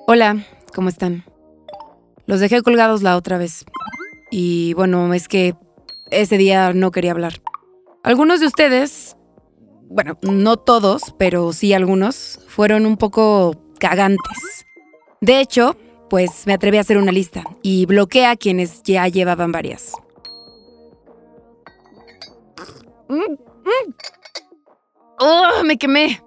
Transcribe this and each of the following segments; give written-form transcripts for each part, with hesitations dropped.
Hola, ¿cómo están? Los dejé colgados la otra vez. Y bueno, es que ese día no quería hablar. Algunos de ustedes, bueno, no todos, pero sí algunos, fueron un poco cagantes. De hecho, pues me atreví a hacer una lista y bloqueé a quienes ya llevaban varias. ¡Oh, me quemé!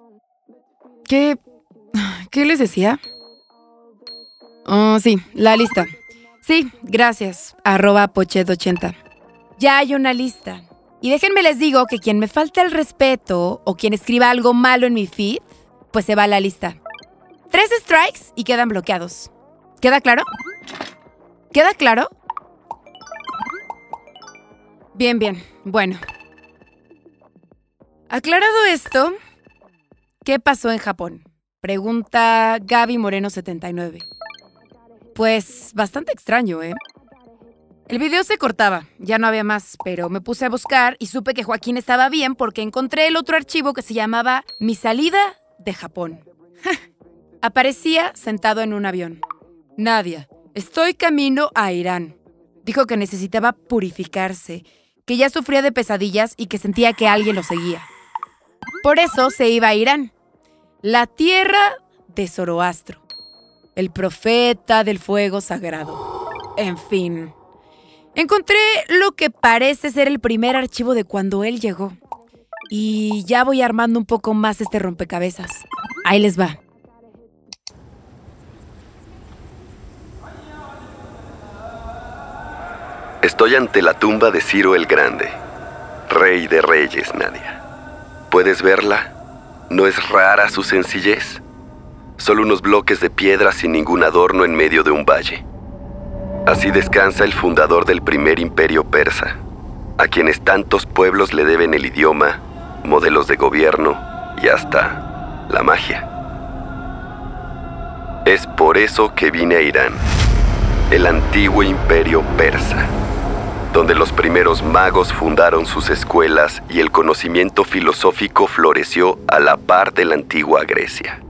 ¿Qué les decía? Oh, sí, la lista. Sí, gracias. @pochet80. Ya hay una lista. Y déjenme les digo que quien me falta el respeto o quien escriba algo malo en mi feed, pues se va a la lista. 3 strikes y quedan bloqueados. ¿Queda claro? ¿Queda claro? Bien. Bueno. Aclarado esto, ¿qué pasó en Japón? Pregunta Gaby Moreno79. Pues bastante extraño, ¿eh? El video se cortaba, ya no había más, pero me puse a buscar y supe que Joaquín estaba bien porque encontré el otro archivo que se llamaba Mi salida de Japón. Aparecía sentado en un avión. Nadia, estoy camino a Irán. Dijo que necesitaba purificarse, que ya sufría de pesadillas y que sentía que alguien lo seguía. Por eso se iba a Irán, la tierra de Zoroastro, el profeta del fuego sagrado. En fin. Encontré lo que parece ser el primer archivo de cuando él llegó. Y ya voy armando un poco más este rompecabezas. Ahí les va. Estoy ante la tumba de Ciro el Grande, rey de reyes, Nadia. ¿Puedes verla? ¿No es rara su sencillez? Solo unos bloques de piedra sin ningún adorno en medio de un valle. Así descansa el fundador del primer imperio persa, a quienes tantos pueblos le deben el idioma, modelos de gobierno y hasta la magia. Es por eso que vine a Irán, el antiguo imperio persa, donde los primeros magos fundaron sus escuelas y el conocimiento filosófico floreció a la par de la antigua Grecia.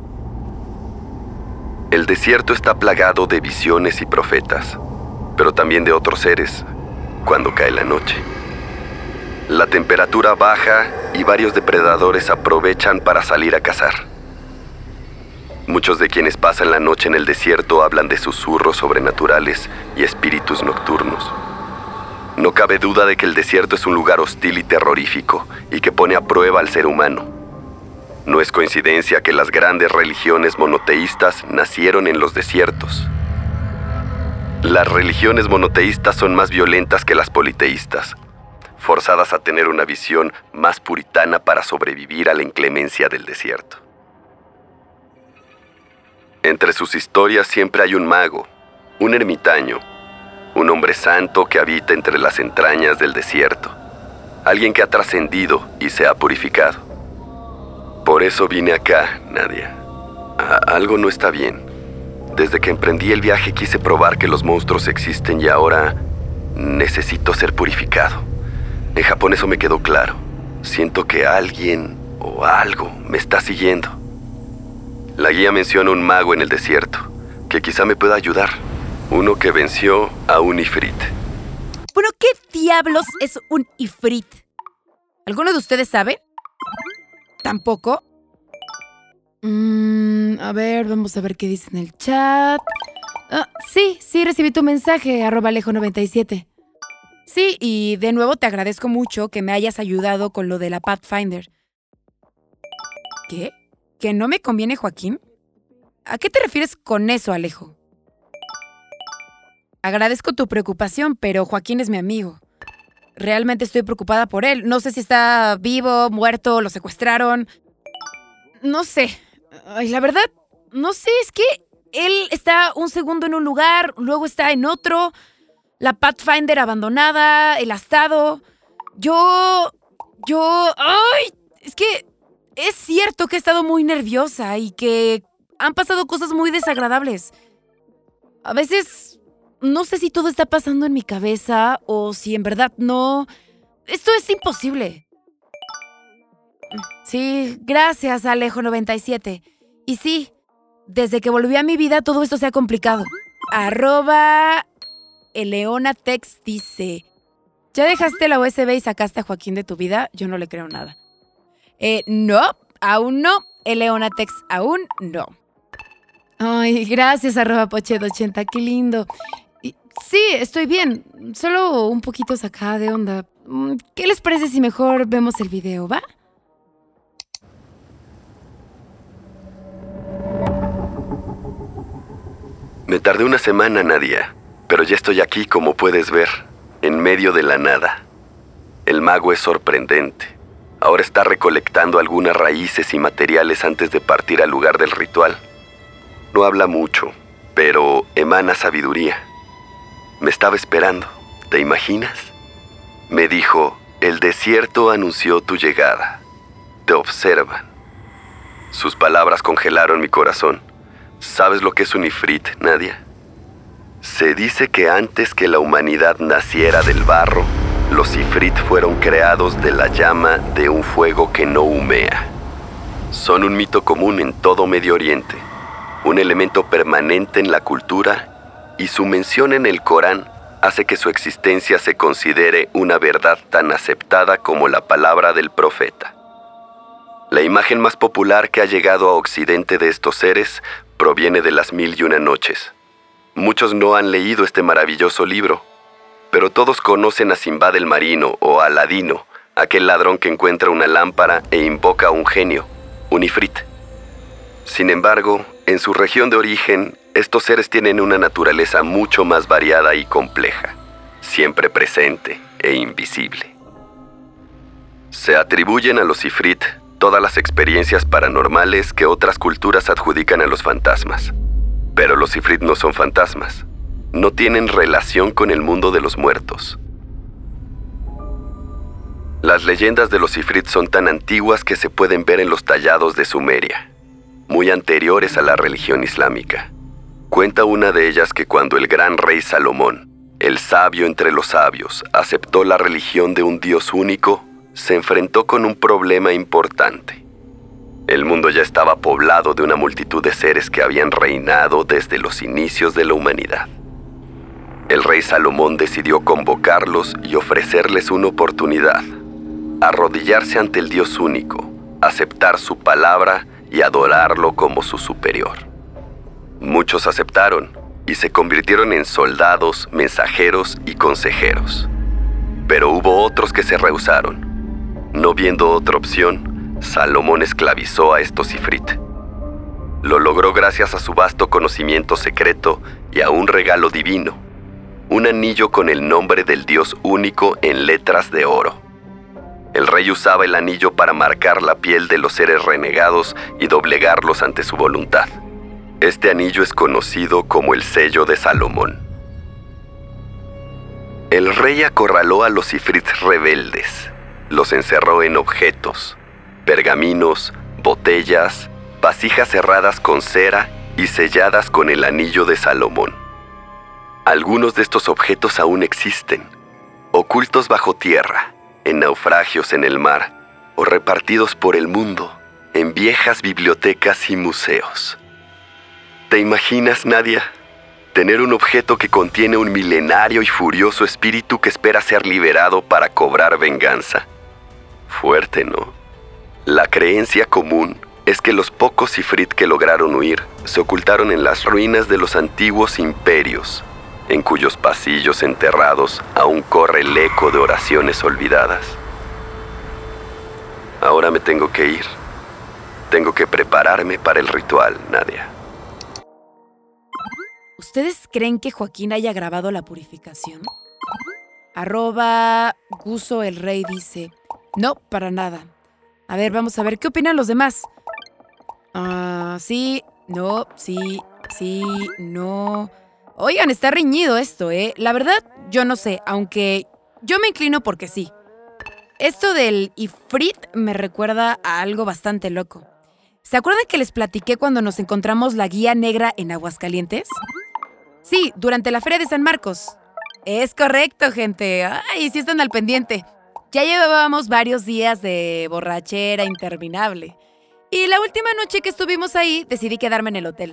El desierto está plagado de visiones y profetas, pero también de otros seres cuando cae la noche. La temperatura baja y varios depredadores aprovechan para salir a cazar. Muchos de quienes pasan la noche en el desierto hablan de susurros sobrenaturales y espíritus nocturnos. No cabe duda de que el desierto es un lugar hostil y terrorífico y que pone a prueba al ser humano. No es coincidencia que las grandes religiones monoteístas nacieron en los desiertos. Las religiones monoteístas son más violentas que las politeístas, forzadas a tener una visión más puritana para sobrevivir a la inclemencia del desierto. Entre sus historias siempre hay un mago, un ermitaño, un hombre santo que habita entre las entrañas del desierto, alguien que ha trascendido y se ha purificado. Por eso vine acá, Nadia. Algo no está bien. Desde que emprendí el viaje quise probar que los monstruos existen y ahora necesito ser purificado. En Japón eso me quedó claro. Siento que alguien o algo me está siguiendo. La guía menciona un mago en el desierto, que quizá me pueda ayudar. Uno que venció a un ifrit. Bueno, ¿qué diablos es un ifrit? ¿Alguno de ustedes sabe? ¿Tampoco? A ver, vamos a ver qué dice en el chat. Sí, recibí tu mensaje, @alejo97. Sí, y de nuevo te agradezco mucho que me hayas ayudado con lo de la Pathfinder. ¿Qué? ¿Que no me conviene Joaquín? ¿A qué te refieres con eso, Alejo? Agradezco tu preocupación, pero Joaquín es mi amigo. Realmente estoy preocupada por él. No sé si está vivo, muerto, lo secuestraron. No sé. Ay, la verdad, no sé, es que él está un segundo en un lugar, luego está en otro. La Pathfinder abandonada, el astado. ¡Ay! Es que es cierto que he estado muy nerviosa y que han pasado cosas muy desagradables. A veces no sé si todo está pasando en mi cabeza o si en verdad no. Esto es imposible. Sí, gracias, Alejo97. Y sí, desde que volví a mi vida todo esto se ha complicado. @eleonatex dice: ¿ya dejaste la USB y sacaste a Joaquín de tu vida? Yo no le creo nada. No, aún no. Eleonatex, aún no. Ay, gracias, @Pochet80, qué lindo. Sí, estoy bien, solo un poquito sacada de onda. ¿Qué les parece si mejor vemos el video, va? Me tardé una semana, Nadia, pero ya estoy aquí, como puedes ver, en medio de la nada. El mago es sorprendente. Ahora está recolectando algunas raíces y materiales antes de partir al lugar del ritual. No habla mucho, pero emana sabiduría. Me estaba esperando, ¿te imaginas? Me dijo: el desierto anunció tu llegada. Te observan. Sus palabras congelaron mi corazón. ¿Sabes lo que es un ifrit, Nadia? Se dice que antes que la humanidad naciera del barro, los ifrit fueron creados de la llama de un fuego que no humea. Son un mito común en todo Medio Oriente, un elemento permanente en la cultura, y su mención en el Corán hace que su existencia se considere una verdad tan aceptada como la palabra del profeta. La imagen más popular que ha llegado a Occidente de estos seres proviene de Las Mil y Una Noches. Muchos no han leído este maravilloso libro, pero todos conocen a Simbad el Marino o a Aladino, aquel ladrón que encuentra una lámpara e invoca a un genio, un ifrit. Sin embargo, en su región de origen, estos seres tienen una naturaleza mucho más variada y compleja, siempre presente e invisible. Se atribuyen a los ifrit todas las experiencias paranormales que otras culturas adjudican a los fantasmas. Pero los ifrit no son fantasmas. No tienen relación con el mundo de los muertos. Las leyendas de los ifrit son tan antiguas que se pueden ver en los tallados de Sumeria, muy anteriores a la religión islámica. Cuenta una de ellas que cuando el gran rey Salomón, el sabio entre los sabios, aceptó la religión de un Dios único, se enfrentó con un problema importante. El mundo ya estaba poblado de una multitud de seres que habían reinado desde los inicios de la humanidad. El rey Salomón decidió convocarlos y ofrecerles una oportunidad: arrodillarse ante el Dios único, aceptar su palabra y adorarlo como su superior. Muchos aceptaron y se convirtieron en soldados, mensajeros y consejeros. Pero hubo otros que se rehusaron. No viendo otra opción, Salomón esclavizó a estos ifrit. Lo logró gracias a su vasto conocimiento secreto y a un regalo divino: un anillo con el nombre del Dios único en letras de oro. El rey usaba el anillo para marcar la piel de los seres renegados y doblegarlos ante su voluntad. Este anillo es conocido como el sello de Salomón. El rey acorraló a los ifrits rebeldes. Los encerró en objetos, pergaminos, botellas, vasijas cerradas con cera y selladas con el anillo de Salomón. Algunos de estos objetos aún existen, ocultos bajo tierra, en naufragios en el mar o repartidos por el mundo, en viejas bibliotecas y museos. ¿Te imaginas, Nadia? Tener un objeto que contiene un milenario y furioso espíritu que espera ser liberado para cobrar venganza. Fuerte, ¿no? La creencia común es que los pocos ifrit que lograron huir se ocultaron en las ruinas de los antiguos imperios, en cuyos pasillos enterrados aún corre el eco de oraciones olvidadas. Ahora me tengo que ir. Tengo que prepararme para el ritual, Nadia. ¿Ustedes creen que Joaquín haya grabado la purificación? @Guso el Rey dice: no, para nada. A ver, vamos a ver, ¿qué opinan los demás? Sí, no, sí, no. Oigan, está reñido esto, ¿eh? La verdad, yo no sé, aunque yo me inclino porque sí. Esto del ifrit me recuerda a algo bastante loco. ¿Se acuerdan que les platiqué cuando nos encontramos la guía negra en Aguascalientes? Sí, durante la Feria de San Marcos. Es correcto, gente. Ay, sí están al pendiente. Ya llevábamos varios días de borrachera interminable. Y la última noche que estuvimos ahí, decidí quedarme en el hotel.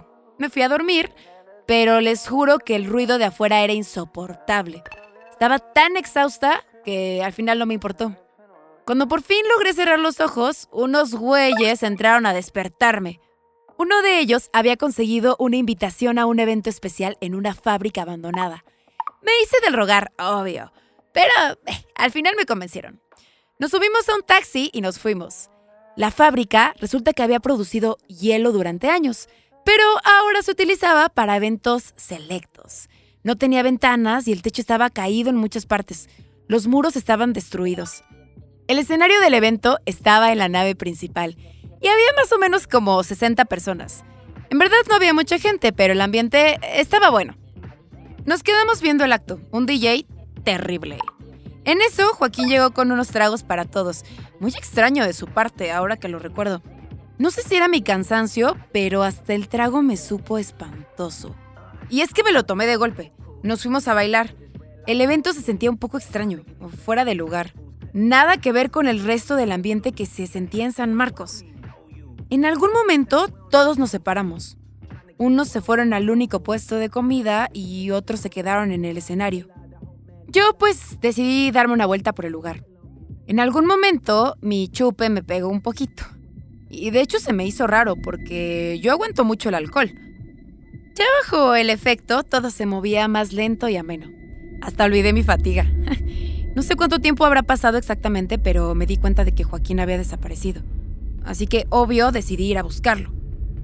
Me fui a dormir, pero les juro que el ruido de afuera era insoportable. Estaba tan exhausta que al final no me importó. Cuando por fin logré cerrar los ojos, unos güeyes entraron a despertarme. Uno de ellos había conseguido una invitación a un evento especial en una fábrica abandonada. Me hice del rogar, obvio, pero al final me convencieron. Nos subimos a un taxi y nos fuimos. La fábrica resulta que había producido hielo durante años, pero ahora se utilizaba para eventos selectos. No tenía ventanas y el techo estaba caído en muchas partes. Los muros estaban destruidos. El escenario del evento estaba en la nave principal y había más o menos como 60 personas. En verdad no había mucha gente, pero el ambiente estaba bueno. Nos quedamos viendo el acto, un DJ terrible. En eso, Joaquín llegó con unos tragos para todos. Muy extraño de su parte, ahora que lo recuerdo. No sé si era mi cansancio, pero hasta el trago me supo espantoso. Y es que me lo tomé de golpe. Nos fuimos a bailar. El evento se sentía un poco extraño, fuera de lugar. Nada que ver con el resto del ambiente que se sentía en San Marcos. En algún momento, todos nos separamos. Unos se fueron al único puesto de comida y otros se quedaron en el escenario. Yo, pues, decidí darme una vuelta por el lugar. En algún momento, mi chupe me pegó un poquito. Y de hecho se me hizo raro porque yo aguanto mucho el alcohol. Ya bajo el efecto, todo se movía más lento y ameno. Hasta olvidé mi fatiga. No sé cuánto tiempo habrá pasado exactamente, pero me di cuenta de que Joaquín había desaparecido. Así que, obvio, decidí ir a buscarlo.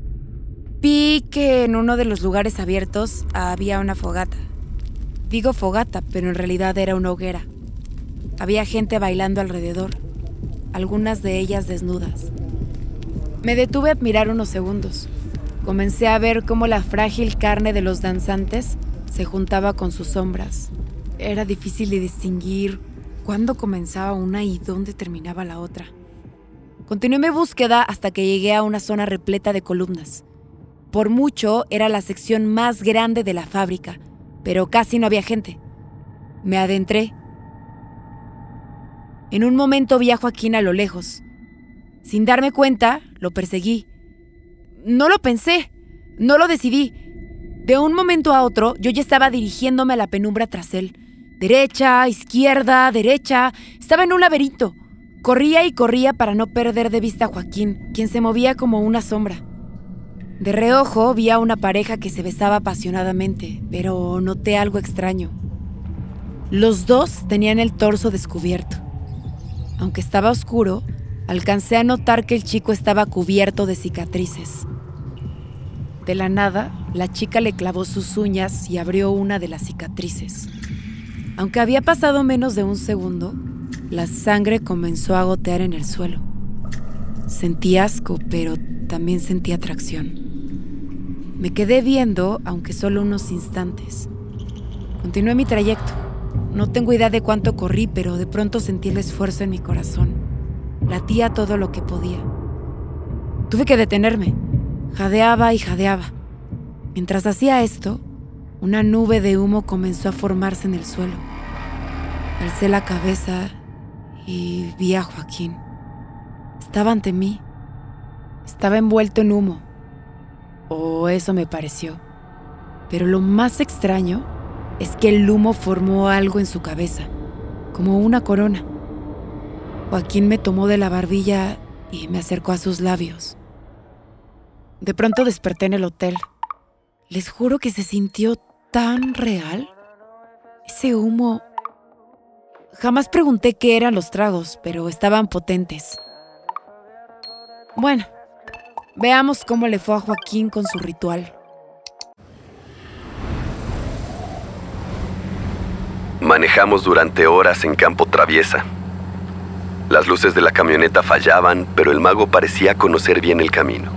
Vi que en uno de los lugares abiertos había una fogata. Digo fogata, pero en realidad era una hoguera. Había gente bailando alrededor, algunas de ellas desnudas. Me detuve a admirar unos segundos. Comencé a ver cómo la frágil carne de los danzantes se juntaba con sus sombras. Era difícil de distinguir cuándo comenzaba una y dónde terminaba la otra. Continué mi búsqueda hasta que llegué a una zona repleta de columnas. Por mucho era la sección más grande de la fábrica, pero casi no había gente. Me adentré. En un momento vi a Joaquín a lo lejos. Sin darme cuenta, lo perseguí. No lo pensé, no lo decidí. De un momento a otro, yo ya estaba dirigiéndome a la penumbra tras él. Derecha, izquierda, derecha. Estaba en un laberinto. Corría y corría para no perder de vista a Joaquín, quien se movía como una sombra. De reojo vi a una pareja que se besaba apasionadamente, pero noté algo extraño. Los dos tenían el torso descubierto. Aunque estaba oscuro, alcancé a notar que el chico estaba cubierto de cicatrices. De la nada, la chica le clavó sus uñas y abrió una de las cicatrices. Aunque había pasado menos de un segundo, la sangre comenzó a gotear en el suelo. Sentí asco, pero también sentí atracción. Me quedé viendo, aunque solo unos instantes. Continué mi trayecto. No tengo idea de cuánto corrí, pero de pronto sentí el esfuerzo en mi corazón. Latía todo lo que podía. Tuve que detenerme. Jadeaba y jadeaba. Mientras hacía esto, una nube de humo comenzó a formarse en el suelo. Alcé la cabeza y vi a Joaquín. Estaba ante mí. Estaba envuelto en humo. O eso me pareció. Pero lo más extraño es que el humo formó algo en su cabeza, como una corona. Joaquín me tomó de la barbilla y me acercó a sus labios. De pronto desperté en el hotel. Les juro que se sintió tan real. Ese humo... Jamás pregunté qué eran los tragos, pero estaban potentes. Bueno, veamos cómo le fue a Joaquín con su ritual. Manejamos durante horas en campo traviesa. Las luces de la camioneta fallaban, pero el mago parecía conocer bien el camino.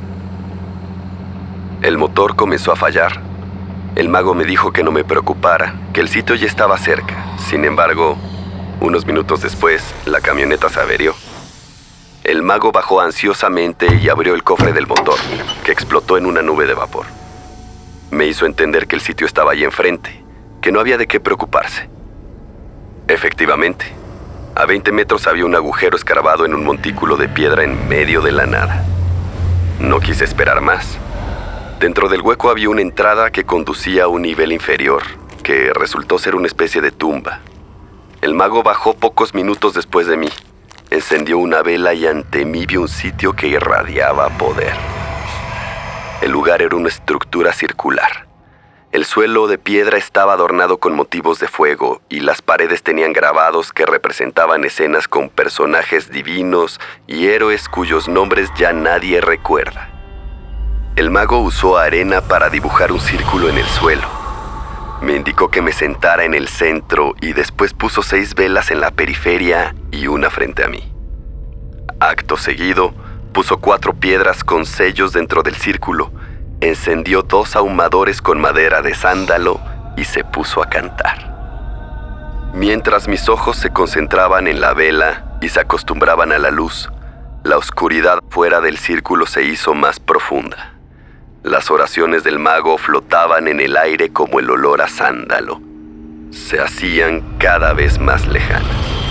El motor comenzó a fallar. El mago me dijo que no me preocupara, que el sitio ya estaba cerca. Sin embargo, unos minutos después, la camioneta se averió. El mago bajó ansiosamente y abrió el cofre del motor, que explotó en una nube de vapor. Me hizo entender que el sitio estaba ahí enfrente, que no había de qué preocuparse. Efectivamente, a 20 metros había un agujero escarbado en un montículo de piedra en medio de la nada. No quise esperar más. Dentro del hueco había una entrada que conducía a un nivel inferior, que resultó ser una especie de tumba. El mago bajó pocos minutos después de mí. Encendió una vela y ante mí vi un sitio que irradiaba poder. El lugar era una estructura circular. El suelo de piedra estaba adornado con motivos de fuego y las paredes tenían grabados que representaban escenas con personajes divinos y héroes cuyos nombres ya nadie recuerda. El mago usó arena para dibujar un círculo en el suelo. Me indicó que me sentara en el centro y después puso 6 velas en la periferia y una frente a mí. Acto seguido, puso 4 piedras con sellos dentro del círculo, encendió 2 ahumadores con madera de sándalo y se puso a cantar. Mientras mis ojos se concentraban en la vela y se acostumbraban a la luz, la oscuridad fuera del círculo se hizo más profunda. Las oraciones del mago flotaban en el aire como el olor a sándalo. Se hacían cada vez más lejanas.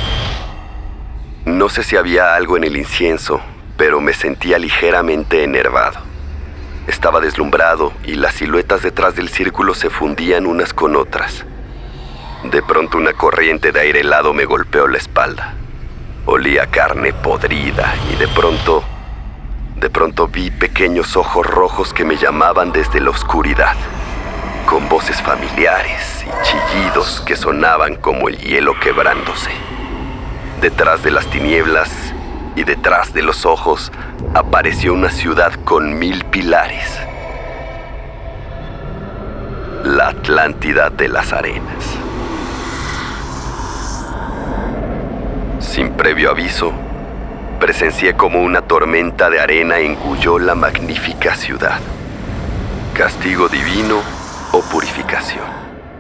No sé si había algo en el incienso, pero me sentía ligeramente enervado. Estaba deslumbrado y las siluetas detrás del círculo se fundían unas con otras. De pronto una corriente de aire helado me golpeó la espalda. Olía a carne podrida y de pronto vi pequeños ojos rojos que me llamaban desde la oscuridad, con voces familiares y chillidos que sonaban como el hielo quebrándose. Detrás de las tinieblas y detrás de los ojos apareció una ciudad con 1000 pilares. La Atlántida de las Arenas. Sin previo aviso, presencié como una tormenta de arena engulló la magnífica ciudad. ¿Castigo divino o purificación?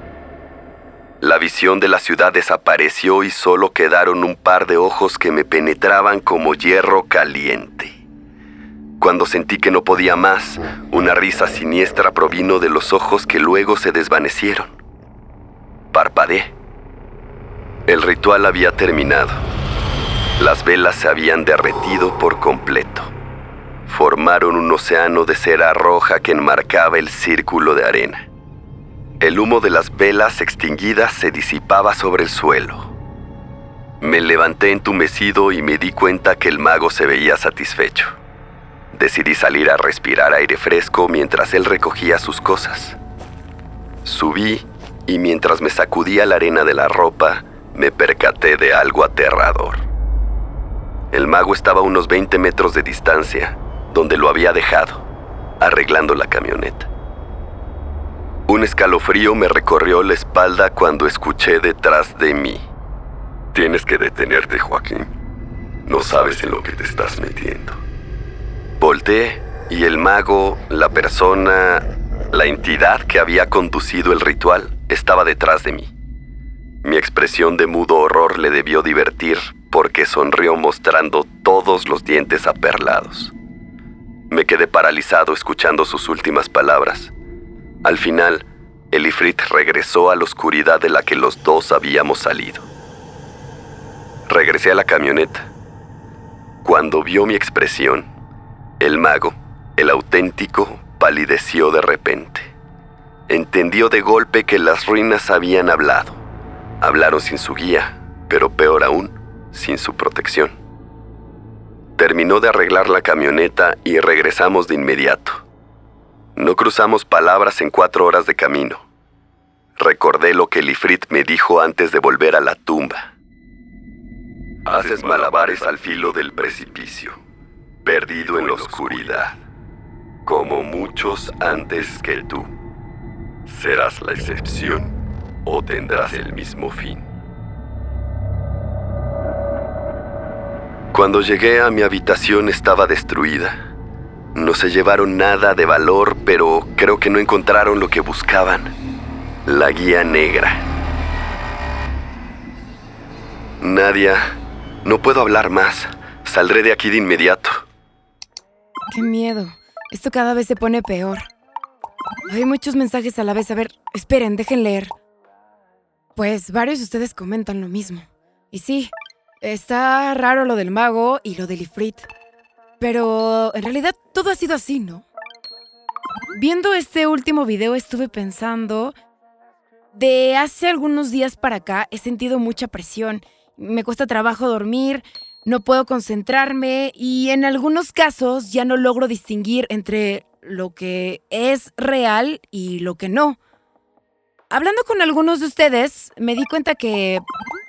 La visión de la ciudad desapareció y solo quedaron un par de ojos que me penetraban como hierro caliente. Cuando sentí que no podía más, una risa siniestra provino de los ojos que luego se desvanecieron. Parpadeé. El ritual había terminado. Las velas se habían derretido por completo. Formaron un océano de cera roja que enmarcaba el círculo de arena. El humo de las velas extinguidas se disipaba sobre el suelo. Me levanté entumecido y me di cuenta que el mago se veía satisfecho. Decidí salir a respirar aire fresco mientras él recogía sus cosas. Subí y mientras me sacudía la arena de la ropa, me percaté de algo aterrador. El mago estaba a unos 20 metros de distancia, donde lo había dejado, arreglando la camioneta. Un escalofrío me recorrió la espalda cuando escuché detrás de mí: «Tienes que detenerte, Joaquín. No sabes en lo que te estás metiendo». Volteé y el mago, la persona, la entidad que había conducido el ritual, estaba detrás de mí. Mi expresión de mudo horror le debió divertir porque sonrió mostrando todos los dientes aperlados. Me quedé paralizado escuchando sus últimas palabras. Al final, el Ifrit regresó a la oscuridad de la que los dos habíamos salido. Regresé a la camioneta. Cuando vio mi expresión, el mago, el auténtico, palideció de repente. Entendió de golpe que las ruinas habían hablado. Hablaron sin su guía, pero peor aún, sin su protección. Terminó de arreglar la camioneta y regresamos de inmediato. No cruzamos palabras en 4 horas de camino. Recordé lo que el Ifrit me dijo antes de volver a la tumba. Haces malabares al filo del precipicio, perdido en la oscuridad, como muchos antes que tú. ¿Serás la excepción o tendrás el mismo fin? Cuando llegué a mi habitación estaba destruida. No se llevaron nada de valor, pero creo que no encontraron lo que buscaban: la guía negra. Nadia, no puedo hablar más. Saldré de aquí de inmediato. ¡Qué miedo! Esto cada vez se pone peor. Hay muchos mensajes a la vez. A ver, esperen, dejen leer. Pues varios de ustedes comentan lo mismo. Y sí, está raro lo del mago y lo del Ifrit. Pero en realidad todo ha sido así, ¿no? Viendo este último video estuve pensando, de hace algunos días para acá he sentido mucha presión. Me cuesta trabajo dormir, no puedo concentrarme y en algunos casos ya no logro distinguir entre lo que es real y lo que no. Hablando con algunos de ustedes, me di cuenta que...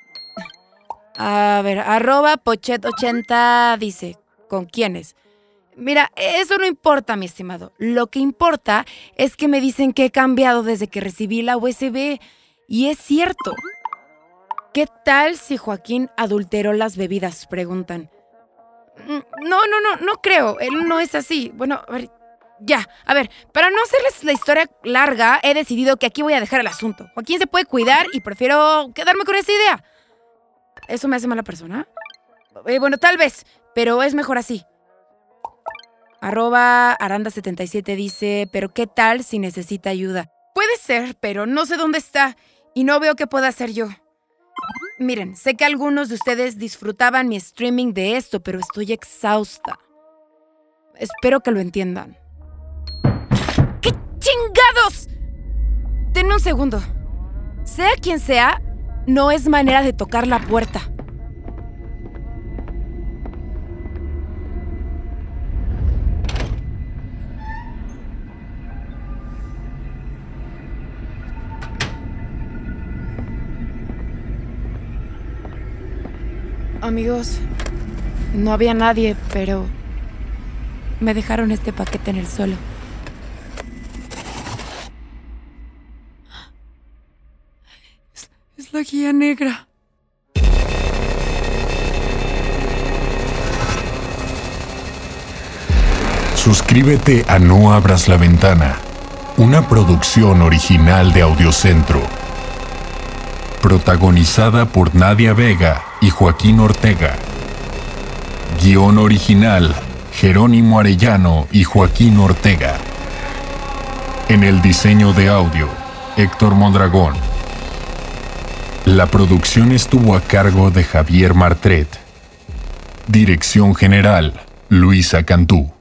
@Pochet80 dice, ¿con quiénes? Mira, eso no importa, mi estimado. Lo que importa es que me dicen que he cambiado desde que recibí la USB. Y es cierto. ¿Qué tal si Joaquín adulteró las bebidas? Preguntan. No creo. Él no es así. Bueno, a ver, ya. A ver, para no hacerles la historia larga, he decidido que aquí voy a dejar el asunto. Joaquín se puede cuidar y prefiero quedarme con esa idea. ¿Eso me hace mala persona? Bueno, tal vez, pero es mejor así. @Aranda77 dice, ¿pero qué tal si necesita ayuda? Puede ser, pero no sé dónde está y no veo qué pueda hacer yo. Miren, sé que algunos de ustedes disfrutaban mi streaming de esto, pero estoy exhausta. Espero que lo entiendan. ¡Qué chingados! Denme un segundo. Sea quien sea, no es manera de tocar la puerta. Amigos, no había nadie, pero me dejaron este paquete en el suelo. Es la guía negra. Suscríbete a No Abras la Ventana, una producción original de Audiocentro. Protagonizada por Nadia Vega y Joaquín Ortega. Guión original, Jerónimo Arellano y Joaquín Ortega. En el diseño de audio, Héctor Mondragón. La producción estuvo a cargo de Javier Martret. Dirección general, Luisa Cantú.